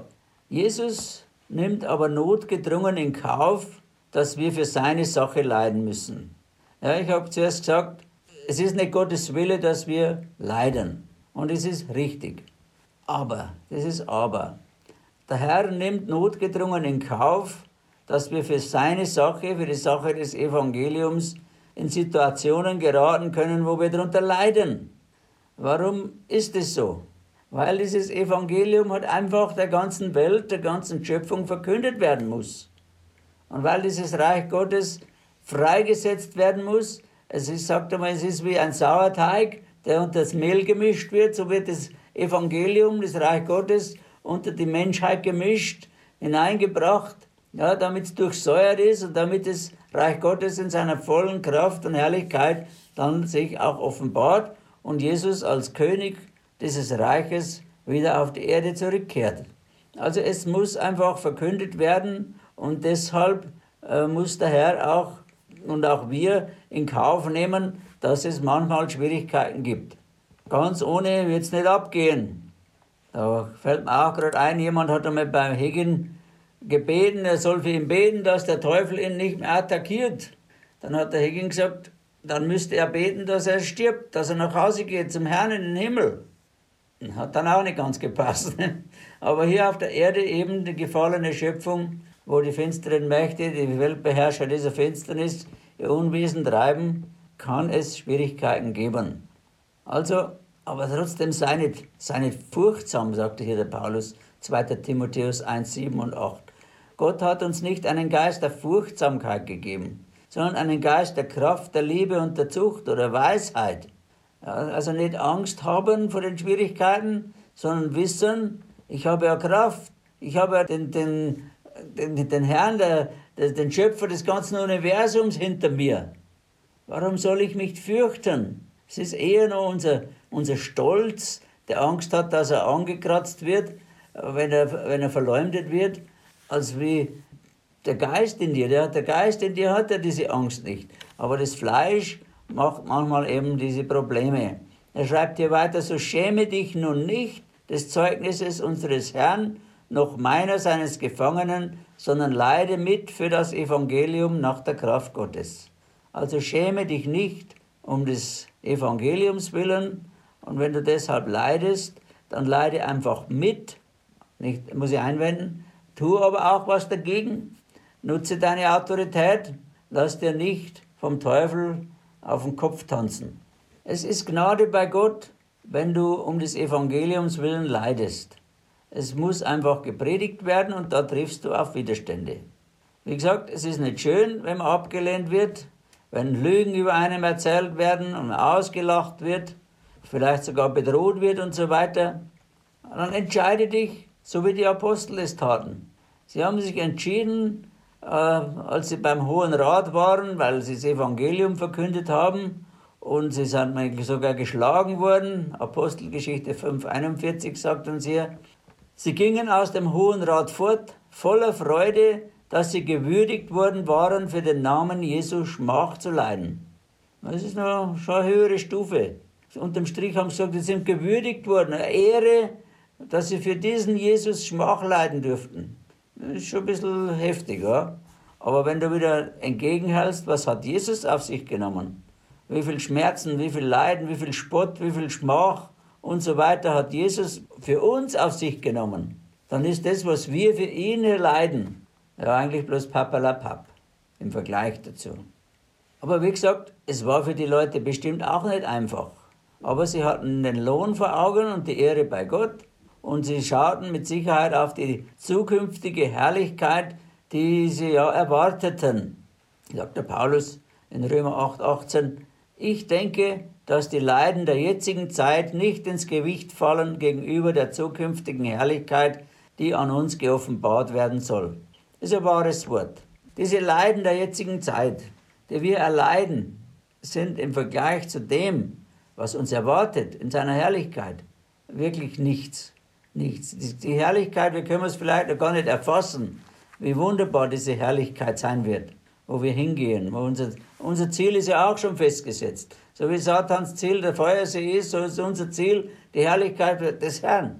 Jesus nimmt aber notgedrungen in Kauf, dass wir für seine Sache leiden müssen. Ja, ich habe zuerst gesagt, es ist nicht Gottes Wille, dass wir leiden. Und es ist richtig. Aber, das ist aber. Der Herr nimmt notgedrungen in Kauf, dass wir für seine Sache, für die Sache des Evangeliums in Situationen geraten können, wo wir darunter leiden. Warum ist es so? Weil dieses Evangelium halt einfach der ganzen Welt, der ganzen Schöpfung verkündet werden muss. Und weil dieses Reich Gottes freigesetzt werden muss, es ist wie ein Sauerteig, der unter das Mehl gemischt wird, so wird das Evangelium, das Reich Gottes, unter die Menschheit gemischt, hineingebracht, ja, damit es durchsäuert ist und damit das Reich Gottes in seiner vollen Kraft und Herrlichkeit dann sich auch offenbart und Jesus als König dieses Reiches wieder auf die Erde zurückkehrt. Also es muss einfach verkündet werden und deshalb muss der Herr auch und auch wir in Kauf nehmen, dass es manchmal Schwierigkeiten gibt. Ganz ohne wird es nicht abgehen. Da fällt mir auch gerade ein, jemand hat einmal beim Heggen gebeten, er soll für ihn beten, dass der Teufel ihn nicht mehr attackiert. Dann hat der Heggen gesagt, dann müsste er beten, dass er stirbt, dass er nach Hause geht zum Herrn in den Himmel. Hat dann auch nicht ganz gepasst. Aber hier auf der Erde eben die gefallene Schöpfung, wo die finsteren Mächte, die Weltbeherrscher dieser Finsternis, ihr Unwesen treiben, kann es Schwierigkeiten geben. Also Aber trotzdem sei nicht furchtsam, sagte hier der Paulus, 2. Timotheus 1, 7 und 8. Gott hat uns nicht einen Geist der Furchtsamkeit gegeben, sondern einen Geist der Kraft, der Liebe und der Zucht oder Weisheit. Ja, also nicht Angst haben vor den Schwierigkeiten, sondern wissen, ich habe ja Kraft, ich habe ja den Herrn, den Schöpfer des ganzen Universums hinter mir. Warum soll ich mich fürchten? Es ist eher noch unser Stolz, der Angst hat, dass er angekratzt wird, wenn er verleumdet wird, als wie der Geist in dir. Der Geist in dir hat ja diese Angst nicht. Aber das Fleisch macht manchmal eben diese Probleme. Er schreibt hier weiter, so schäme dich nun nicht des Zeugnisses unseres Herrn, noch meiner seines Gefangenen, sondern leide mit für das Evangelium nach der Kraft Gottes. Also schäme dich nicht um des Evangeliums willen, und wenn du deshalb leidest, dann leide einfach mit, nicht, muss ich einwenden, tu aber auch was dagegen, nutze deine Autorität, lass dir nicht vom Teufel auf den Kopf tanzen. Es ist Gnade bei Gott, wenn du um des Evangeliums willen leidest. Es muss einfach gepredigt werden und da triffst du auf Widerstände. Wie gesagt, es ist nicht schön, wenn man abgelehnt wird, wenn Lügen über einem erzählt werden und man ausgelacht wird, vielleicht sogar bedroht wird und so weiter. Dann entscheide dich, so wie die Apostel es taten. Sie haben sich entschieden, als sie beim Hohen Rat waren, weil sie das Evangelium verkündet haben, und sie sind sogar geschlagen worden. Apostelgeschichte 5,41 sagt uns hier. Sie gingen aus dem Hohen Rat fort, voller Freude, dass sie gewürdigt worden waren, für den Namen Jesu Schmach zu leiden. Das ist noch schon eine höhere Stufe. Unterm Strich haben sie gesagt, sie sind gewürdigt worden, eine Ehre, dass sie für diesen Jesus Schmach leiden dürften. Das ist schon ein bisschen heftig, ja? Aber wenn du wieder entgegenhältst, was hat Jesus auf sich genommen? Wie viel Schmerzen, wie viel Leiden, wie viel Spott, wie viel Schmach und so weiter hat Jesus für uns auf sich genommen? Dann ist das, was wir für ihn erleiden, ja eigentlich bloß Papperlapapp im Vergleich dazu. Aber wie gesagt, es war für die Leute bestimmt auch nicht einfach. Aber sie hatten den Lohn vor Augen und die Ehre bei Gott. Und sie schauten mit Sicherheit auf die zukünftige Herrlichkeit, die sie ja erwarteten. Sagt der Paulus in Römer 8,18, ich denke, dass die Leiden der jetzigen Zeit nicht ins Gewicht fallen gegenüber der zukünftigen Herrlichkeit, die an uns geoffenbart werden soll. Das ist ein wahres Wort. Diese Leiden der jetzigen Zeit, die wir erleiden, sind im Vergleich zu dem, was uns erwartet in seiner Herrlichkeit, wirklich nichts. Nichts. Die Herrlichkeit, wir können es vielleicht noch gar nicht erfassen, wie wunderbar diese Herrlichkeit sein wird, wo wir hingehen. Wo unser Ziel ist ja auch schon festgesetzt. So wie Satans Ziel der Feuersee ist, so ist unser Ziel die Herrlichkeit des Herrn,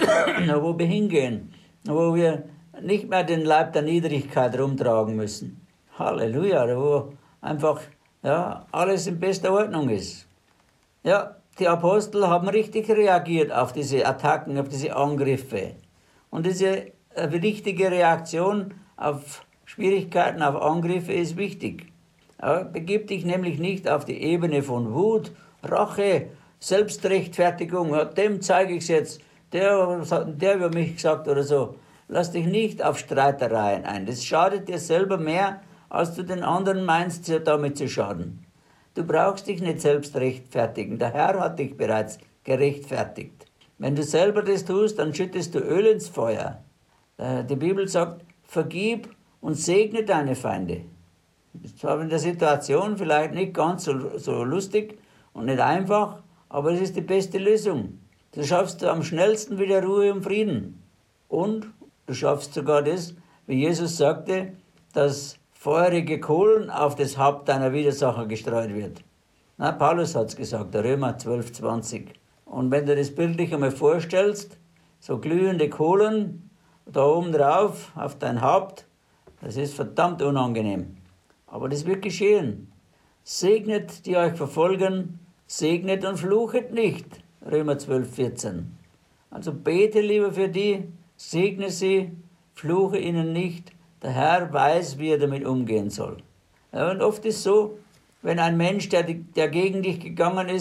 wo wir hingehen, wo wir nicht mehr den Leib der Niedrigkeit rumtragen müssen. Halleluja, wo einfach alles in bester Ordnung ist. Ja, die Apostel haben richtig reagiert auf diese Attacken, auf diese Angriffe. Und diese richtige Reaktion auf Schwierigkeiten, auf Angriffe ist wichtig. Begib dich nämlich nicht auf die Ebene von Wut, Rache, Selbstrechtfertigung. Ja, dem zeige ich es jetzt, der über mich gesagt oder so. Lass dich nicht auf Streitereien ein. Das schadet dir selber mehr, als du den anderen meinst, damit zu schaden. Du brauchst dich nicht selbst rechtfertigen. Der Herr hat dich bereits gerechtfertigt. Wenn du selber das tust, dann schüttest du Öl ins Feuer. Die Bibel sagt, vergib und segne deine Feinde. Das ist zwar in der Situation vielleicht nicht ganz so lustig und nicht einfach, aber es ist die beste Lösung. Du schaffst am schnellsten wieder Ruhe und Frieden. Und du schaffst sogar das, wie Jesus sagte, dass feurige Kohlen auf das Haupt deiner Widersacher gestreut wird. Na, Paulus hat es gesagt, der Römer 12,20. Und wenn du das bildlich einmal vorstellst, so glühende Kohlen da oben drauf auf dein Haupt, das ist verdammt unangenehm. Aber das wird geschehen. Segnet, die euch verfolgen, segnet und fluchet nicht. Römer 12,14. Also bete lieber für die, segne sie, fluche ihnen nicht. Der Herr weiß, wie er damit umgehen soll. Ja, und oft ist es so, wenn ein Mensch, der gegen dich gegangen ist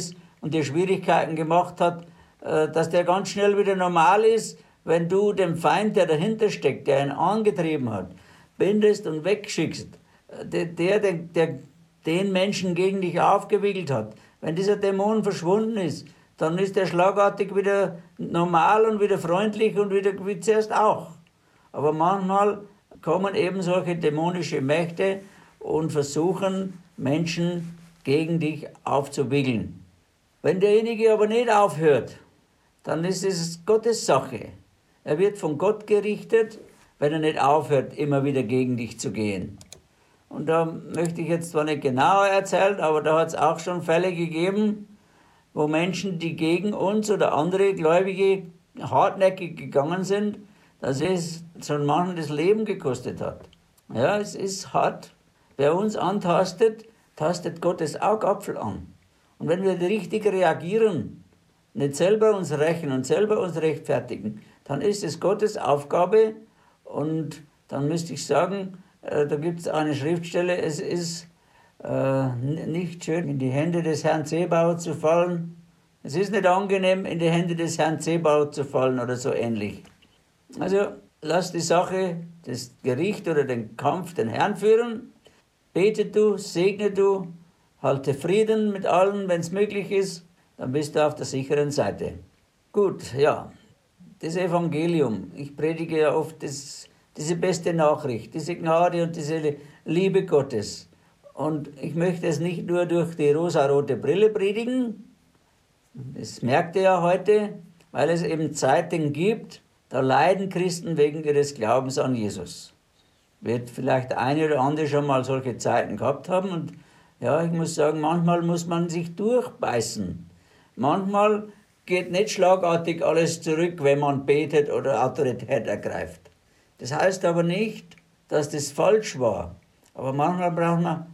und dir Schwierigkeiten gemacht hat, dass der ganz schnell wieder normal ist, wenn du den Feind, der dahinter steckt, der ihn angetrieben hat, bindest und wegschickst, der den Menschen gegen dich aufgewiegelt hat. Wenn dieser Dämon verschwunden ist, dann ist er schlagartig wieder normal und wieder freundlich und wieder wie zuerst auch. Aber manchmal kommen eben solche dämonische Mächte und versuchen, Menschen gegen dich aufzuwiegeln. Wenn derjenige aber nicht aufhört, dann ist es Gottes Sache. Er wird von Gott gerichtet, wenn er nicht aufhört, immer wieder gegen dich zu gehen. Und da möchte ich jetzt zwar nicht genauer erzählen, aber da hat es auch schon Fälle gegeben, wo Menschen, die gegen uns oder andere Gläubige hartnäckig gegangen sind, dass es schon manchen das Leben gekostet hat. Ja, es ist hart. Wer uns antastet, tastet Gottes Augapfel an. Und wenn wir richtig reagieren, nicht selber uns rächen und selber uns rechtfertigen, dann ist es Gottes Aufgabe. Und dann müsste ich sagen, da gibt es eine Schriftstelle, es ist nicht schön, in die Hände des Herrn Zebaoth zu fallen. Es ist nicht angenehm, in die Hände des Herrn Zebaoth zu fallen oder so ähnlich. Also lass die Sache, das Gericht oder den Kampf den Herrn führen. Bete du, segne du, halte Frieden mit allen, wenn es möglich ist, dann bist du auf der sicheren Seite. Gut, ja, das Evangelium. Ich predige ja oft diese beste Nachricht, diese Gnade und diese Liebe Gottes. Und ich möchte es nicht nur durch die rosarote Brille predigen, das merkt ihr ja heute, weil es eben Zeiten gibt, da leiden Christen wegen ihres Glaubens an Jesus. Wird vielleicht der eine oder andere schon mal solche Zeiten gehabt haben. Und ja, ich muss sagen, manchmal muss man sich durchbeißen. Manchmal geht nicht schlagartig alles zurück, wenn man betet oder Autorität ergreift. Das heißt aber nicht, dass das falsch war. Aber manchmal braucht man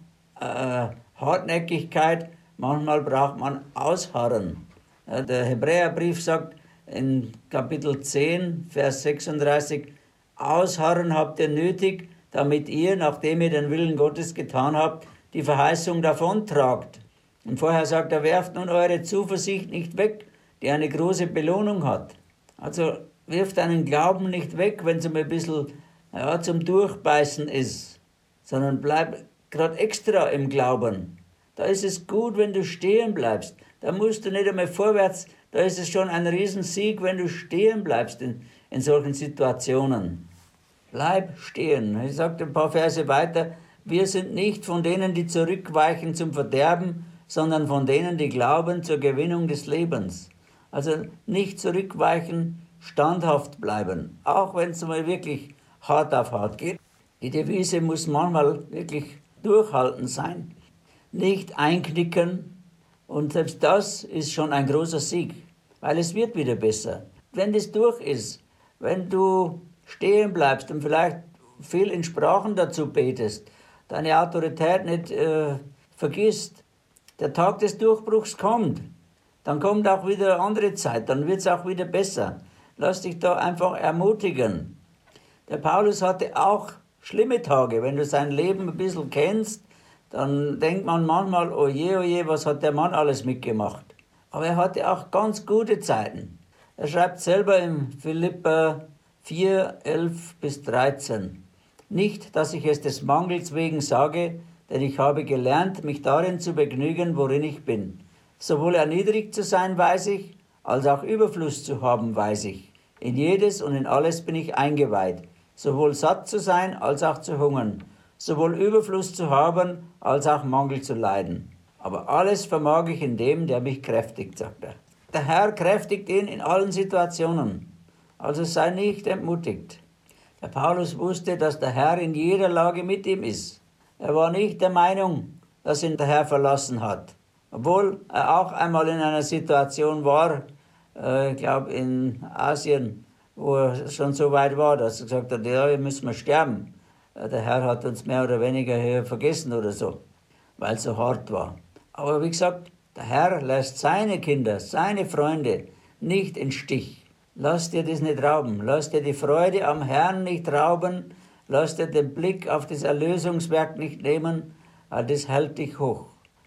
Hartnäckigkeit, manchmal braucht man Ausharren. Ja, der Hebräerbrief sagt in Kapitel 10, Vers 36, Ausharren habt ihr nötig, damit ihr, nachdem ihr den Willen Gottes getan habt, die Verheißung davontragt. Und vorher sagt er, werft nun eure Zuversicht nicht weg, die eine große Belohnung hat. Also wirft deinen Glauben nicht weg, wenn es ein bisschen zum Durchbeißen ist, sondern bleib gerade extra im Glauben. Da ist es gut, wenn du stehen bleibst. Da musst du nicht einmal vorwärts, da ist es schon ein Riesensieg, wenn du stehen bleibst in solchen Situationen. Bleib stehen. Ich sage ein paar Verse weiter, wir sind nicht von denen, die zurückweichen zum Verderben, sondern von denen, die glauben zur Gewinnung des Lebens. Also nicht zurückweichen, standhaft bleiben, auch wenn es mal wirklich hart auf hart geht. Die Devise muss manchmal wirklich durchhalten sein, nicht einknicken, und selbst das ist schon ein großer Sieg, weil es wird wieder besser. Wenn das durch ist, wenn du stehen bleibst und vielleicht viel in Sprachen dazu betest, deine Autorität nicht vergisst, der Tag des Durchbruchs kommt, dann kommt auch wieder eine andere Zeit, dann wird es auch wieder besser. Lass dich da einfach ermutigen. Der Paulus hatte auch schlimme Tage. Wenn du sein Leben ein bisschen kennst, dann denkt man manchmal, oh je, was hat der Mann alles mitgemacht. Aber er hatte auch ganz gute Zeiten. Er schreibt selber in Philipper 4, 11 bis 13. Nicht, dass ich es des Mangels wegen sage, denn ich habe gelernt, mich darin zu begnügen, worin ich bin. Sowohl erniedrigt zu sein, weiß ich, als auch Überfluss zu haben, weiß ich. In jedes und in alles bin ich eingeweiht, sowohl satt zu sein, als auch zu hungern, sowohl Überfluss zu haben, als auch Mangel zu leiden. Aber alles vermag ich in dem, der mich kräftigt, sagt er. Der Herr kräftigt ihn in allen Situationen, also sei nicht entmutigt. Der Paulus wusste, dass der Herr in jeder Lage mit ihm ist. Er war nicht der Meinung, dass ihn der Herr verlassen hat. Obwohl er auch einmal in einer Situation war, ich glaube in Asien, wo er schon so weit war, dass er gesagt hat, ja, hier müssen wir sterben. Der Herr hat uns mehr oder weniger hier vergessen oder so, weil es so hart war. Aber wie gesagt, der Herr lässt seine Kinder, seine Freunde nicht in Stich. Lass dir das nicht rauben. Lass dir die Freude am Herrn nicht rauben. Lass dir den Blick auf das Erlösungswerk nicht nehmen. Das hält dich hoch.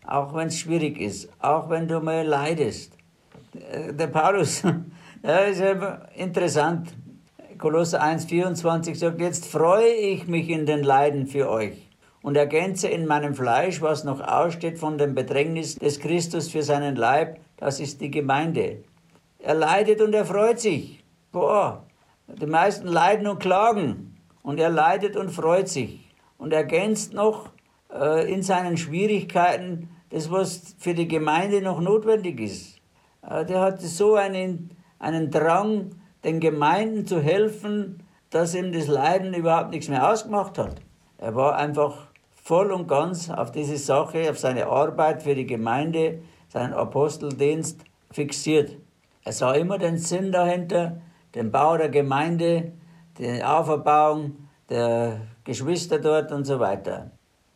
auch wenn es schwierig ist, auch wenn du mal leidest. Der Paulus, ja, ist ja interessant. Kolosser 1,24 sagt, jetzt freue ich mich in den Leiden für euch und ergänze in meinem Fleisch, was noch aussteht von dem Bedrängnis des Christus für seinen Leib, das ist die Gemeinde. Er leidet und er freut sich. Boah, die meisten leiden und klagen und er leidet und freut sich und ergänzt noch in seinen Schwierigkeiten das, was für die Gemeinde noch notwendig ist. Der hatte so einen Drang, den Gemeinden zu helfen, dass ihm das Leiden überhaupt nichts mehr ausgemacht hat. Er war einfach voll und ganz auf diese Sache, auf seine Arbeit für die Gemeinde, seinen Aposteldienst fixiert. Er sah immer den Sinn dahinter, den Bau der Gemeinde, die Auferbauung der Geschwister dort und so weiter.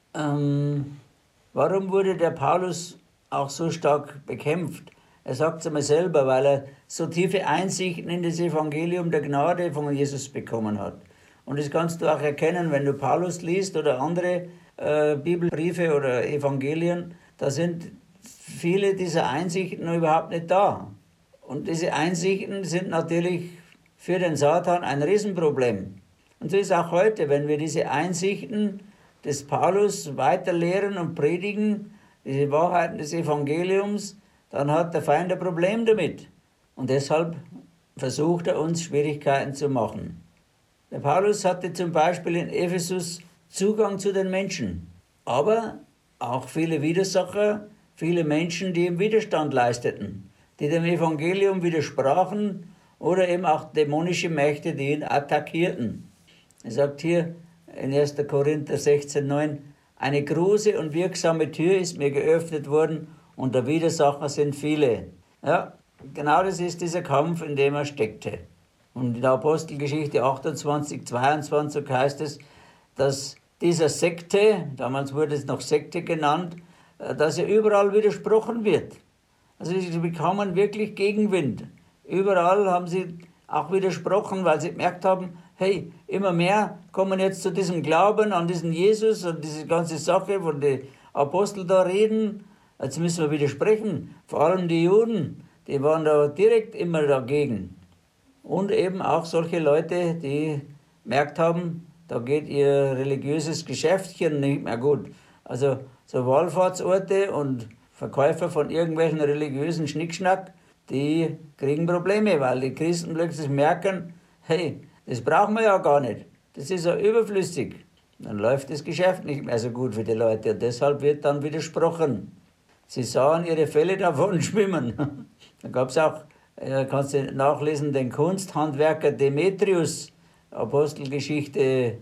Warum wurde der Paulus auch so stark bekämpft? Er sagt es einmal selber, weil er so tiefe Einsichten in das Evangelium der Gnade von Jesus bekommen hat. Und das kannst du auch erkennen, wenn du Paulus liest oder andere Bibelbriefe oder Evangelien, da sind viele dieser Einsichten noch überhaupt nicht da. Und diese Einsichten sind natürlich für den Satan ein Riesenproblem. Und so ist auch heute, wenn wir diese Einsichten des Paulus weiter lehren und predigen, diese Wahrheiten des Evangeliums, dann hat der Feind ein Problem damit. Und deshalb versucht er uns Schwierigkeiten zu machen. Der Paulus hatte zum Beispiel in Ephesus Zugang zu den Menschen, aber auch viele Widersacher, viele Menschen, die ihm Widerstand leisteten, die dem Evangelium widersprachen oder eben auch dämonische Mächte, die ihn attackierten. Er sagt hier in 1. Korinther 16,9, eine große und wirksame Tür ist mir geöffnet worden und der Widersacher sind viele. Ja, genau das ist dieser Kampf, in dem er steckte. Und in der Apostelgeschichte 28, 22 heißt es, dass dieser Sekte, damals wurde es noch Sekte genannt, dass er überall widersprochen wird. Also sie bekamen wirklich Gegenwind. Überall haben sie auch widersprochen, weil sie gemerkt haben, hey, immer mehr kommen jetzt zu diesem Glauben an diesen Jesus und diese ganze Sache, von den Aposteln da reden. Jetzt müssen wir widersprechen. Vor allem die Juden, die waren da direkt immer dagegen. Und eben auch solche Leute, die gemerkt haben, da geht ihr religiöses Geschäftchen nicht mehr gut. Also so Wallfahrtsorte und Verkäufer von irgendwelchen religiösen Schnickschnack, die kriegen Probleme, weil die Christen plötzlich merken, hey, das brauchen wir ja gar nicht. Das ist ja überflüssig. Dann läuft das Geschäft nicht mehr so gut für die Leute und deshalb wird dann widersprochen. Sie sahen ihre Fälle davon schwimmen. Da gab es auch, kannst du nachlesen, den Kunsthandwerker Demetrius, Apostelgeschichte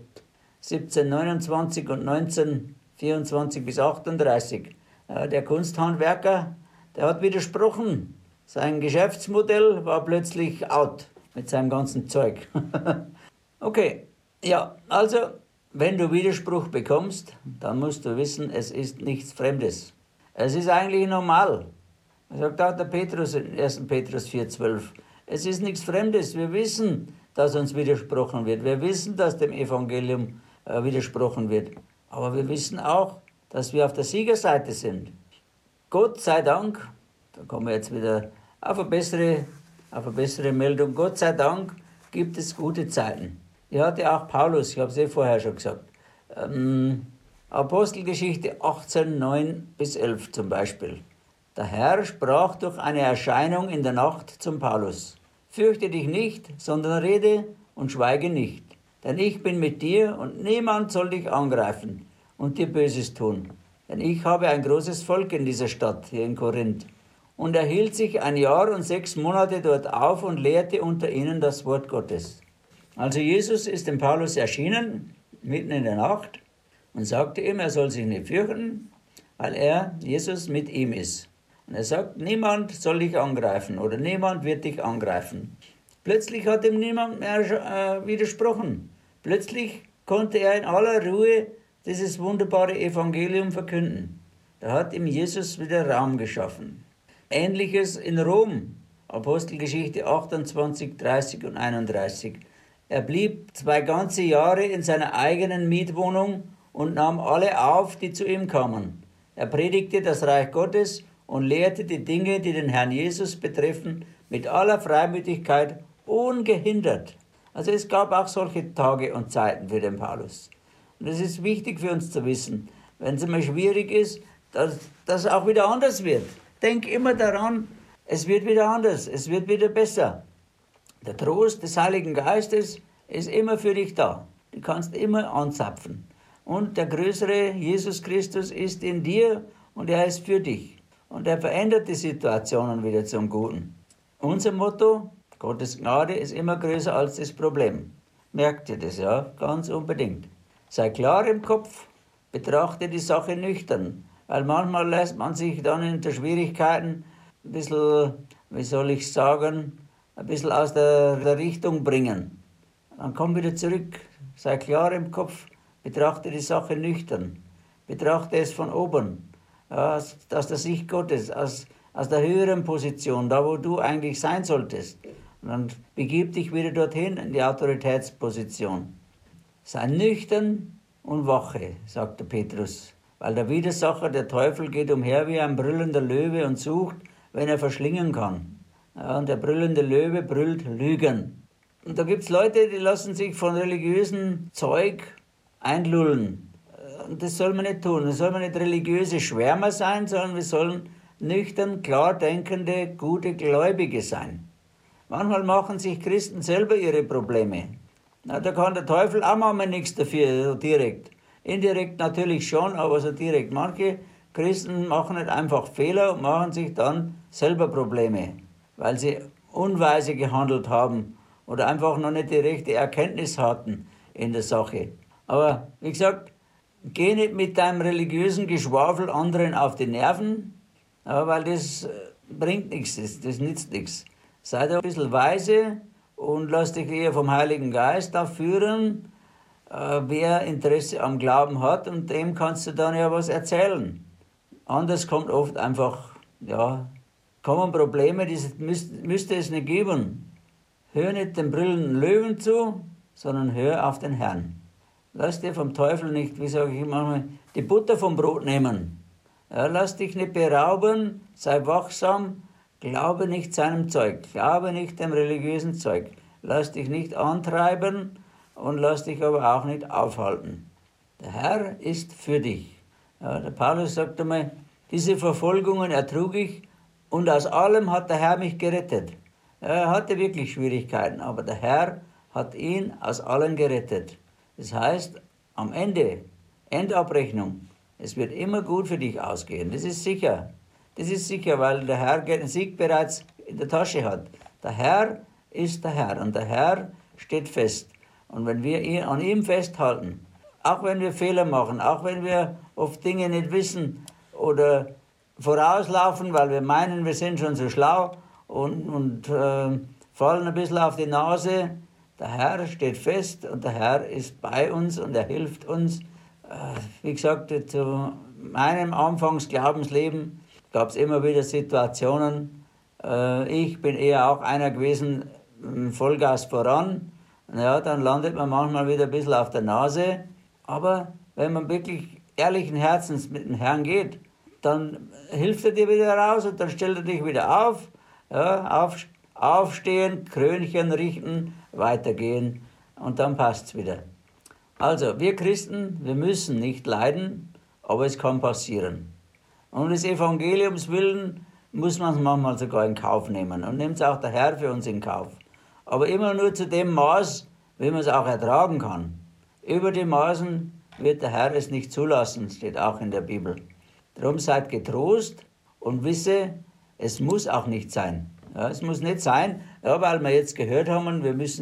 1729 und 1924 bis 38. Der Kunsthandwerker, der hat widersprochen. Sein Geschäftsmodell war plötzlich out mit seinem ganzen Zeug. Okay, ja, also, wenn du Widerspruch bekommst, dann musst du wissen, es ist nichts Fremdes. Es ist eigentlich normal. Das sagt auch der Petrus in 1. Petrus 4,12. Es ist nichts Fremdes. Wir wissen, dass uns widersprochen wird. Wir wissen, dass dem Evangelium widersprochen wird. Aber wir wissen auch, dass wir auf der Siegerseite sind. Gott sei Dank, da kommen wir jetzt wieder auf eine bessere Meldung, Gott sei Dank gibt es gute Zeiten. Die hatte auch Paulus, ich habe es vorher schon gesagt. Apostelgeschichte 18, 9 bis 11 zum Beispiel. Der Herr sprach durch eine Erscheinung in der Nacht zum Paulus. Fürchte dich nicht, sondern rede und schweige nicht. Denn ich bin mit dir und niemand soll dich angreifen und dir Böses tun. Denn ich habe ein großes Volk in dieser Stadt, hier in Korinth. Und er hielt sich 1 Jahr und 6 Monate dort auf und lehrte unter ihnen das Wort Gottes. Also Jesus ist dem Paulus erschienen, mitten in der Nacht, und sagte ihm, er soll sich nicht fürchten, weil Jesus, mit ihm ist. Und er sagt, niemand soll dich angreifen oder niemand wird dich angreifen. Plötzlich hat ihm niemand mehr widersprochen. Plötzlich konnte er in aller Ruhe dieses wunderbare Evangelium verkünden. Da hat ihm Jesus wieder Raum geschaffen. Ähnliches in Rom, Apostelgeschichte 28, 30 und 31. Er blieb 2 ganze Jahre in seiner eigenen Mietwohnung und nahm alle auf, die zu ihm kamen. Er predigte das Reich Gottes und lehrte die Dinge, die den Herrn Jesus betreffen, mit aller Freimütigkeit, ungehindert. Also es gab auch solche Tage und Zeiten für den Paulus. Und es ist wichtig für uns zu wissen, wenn es immer schwierig ist, dass es auch wieder anders wird. Denk immer daran, es wird wieder anders, es wird wieder besser. Der Trost des Heiligen Geistes ist immer für dich da. Du kannst immer anzapfen. Und der größere Jesus Christus ist in dir und er ist für dich. Und er verändert die Situationen wieder zum Guten. Unser Motto, Gottes Gnade, ist immer größer als das Problem. Merkt ihr das, ja? Ganz unbedingt. Sei klar im Kopf, betrachte die Sache nüchtern. Weil manchmal lässt man sich dann in der Schwierigkeiten ein bisschen, wie soll ich sagen, ein bisschen aus der Richtung bringen. Dann komm wieder zurück, sei klar im Kopf, betrachte die Sache nüchtern. Betrachte es von oben, ja, aus der Sicht Gottes, aus der höheren Position, da wo du eigentlich sein solltest. Und dann begib dich wieder dorthin in die Autoritätsposition. Sei nüchtern und wache, sagte Petrus, weil der Widersacher, der Teufel, geht umher wie ein brüllender Löwe und sucht, wen er verschlingen kann. Ja, und der brüllende Löwe brüllt Lügen. Und da gibt es Leute, die lassen sich von religiösem Zeug einlullen. Und das soll man nicht tun. Das soll man nicht religiöse Schwärmer sein, sondern wir sollen nüchtern, klar denkende, gute Gläubige sein. Manchmal machen sich Christen selber ihre Probleme. Na, da kann der Teufel auch mal nichts dafür, so direkt. Indirekt natürlich schon, aber so direkt. Manche Christen machen nicht einfach Fehler und machen sich dann selber Probleme, weil sie unweise gehandelt haben oder einfach noch nicht die rechte Erkenntnis hatten in der Sache. Aber wie gesagt, geh nicht mit deinem religiösen Geschwafel anderen auf die Nerven, weil das bringt nichts, das nützt nichts. Sei da ein bisschen weise und lass dich eher vom Heiligen Geist da führen, wer Interesse am Glauben hat, und dem kannst du dann ja was erzählen. Anders kommt oft einfach, ja, kommen Probleme, die müsste es nicht geben. Hör nicht dem brüllenden Löwen zu, sondern hör auf den Herrn. Lass dir vom Teufel nicht, wie sage ich manchmal, die Butter vom Brot nehmen. Ja, lass dich nicht berauben, sei wachsam, glaube nicht seinem Zeug, glaube nicht dem religiösen Zeug. Lass dich nicht antreiben und lass dich aber auch nicht aufhalten. Der Herr ist für dich. Ja, der Paulus sagt einmal, diese Verfolgungen ertrug ich und aus allem hat der Herr mich gerettet. Er hatte wirklich Schwierigkeiten, aber der Herr hat ihn aus allen gerettet. Das heißt, am Ende, Endabrechnung, es wird immer gut für dich ausgehen. Das ist sicher. Das ist sicher, weil der Herr den Sieg bereits in der Tasche hat. Der Herr ist der Herr und der Herr steht fest. Und wenn wir an ihm festhalten, auch wenn wir Fehler machen, auch wenn wir oft Dinge nicht wissen oder vorauslaufen, weil wir meinen, wir sind schon so schlau und fallen ein bisschen auf die Nase, der Herr steht fest und der Herr ist bei uns und er hilft uns. Wie gesagt, zu meinem Anfangsglaubensleben gab es immer wieder Situationen. Ich bin eher auch einer gewesen, Vollgas voran. Ja, dann landet man manchmal wieder ein bisschen auf der Nase. Aber wenn man wirklich ehrlichen Herzens mit dem Herrn geht, dann hilft er dir wieder raus und dann stellt er dich wieder auf. Ja, aufstehen, Krönchen richten, weitergehen und dann passt es wieder. Also, wir Christen, wir müssen nicht leiden, aber es kann passieren. Um des Evangeliums willen muss man es manchmal sogar in Kauf nehmen und nimmt es auch der Herr für uns in Kauf. Aber immer nur zu dem Maß, wie man es auch ertragen kann. Über die Maßen wird der Herr es nicht zulassen, steht auch in der Bibel. Darum seid getrost und wisse, es muss auch nicht sein. Ja, es muss nicht sein, ja, weil wir jetzt gehört haben,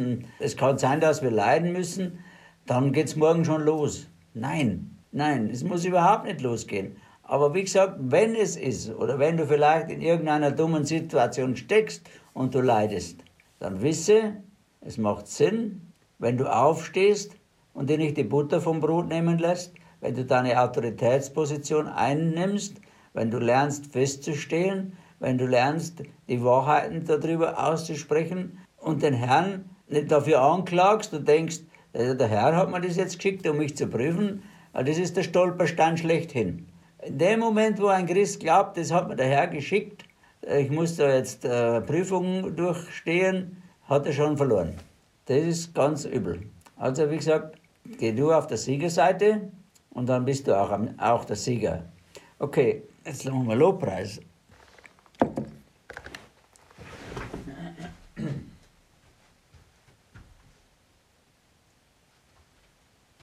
es kann sein, dass wir leiden müssen, dann geht es morgen schon los. Nein, es muss überhaupt nicht losgehen. Aber wie gesagt, wenn es ist oder wenn du vielleicht in irgendeiner dummen Situation steckst und du leidest, dann wisse, es macht Sinn, wenn du aufstehst und dir nicht die Butter vom Brot nehmen lässt, wenn du deine Autoritätsposition einnimmst, wenn du lernst festzustehen, wenn du lernst, die Wahrheiten darüber auszusprechen und den Herrn nicht dafür anklagst und denkst, der Herr hat mir das jetzt geschickt, um mich zu prüfen, weil das ist der Stolperstein schlechthin. In dem Moment, wo ein Christ glaubt, das hat mir der Herr geschickt, ich muss da jetzt Prüfungen durchstehen, hat er schon verloren. Das ist ganz übel. Also wie gesagt, geh du auf der Siegerseite und dann bist du auch der Sieger. Okay, jetzt machen wir Lobpreis.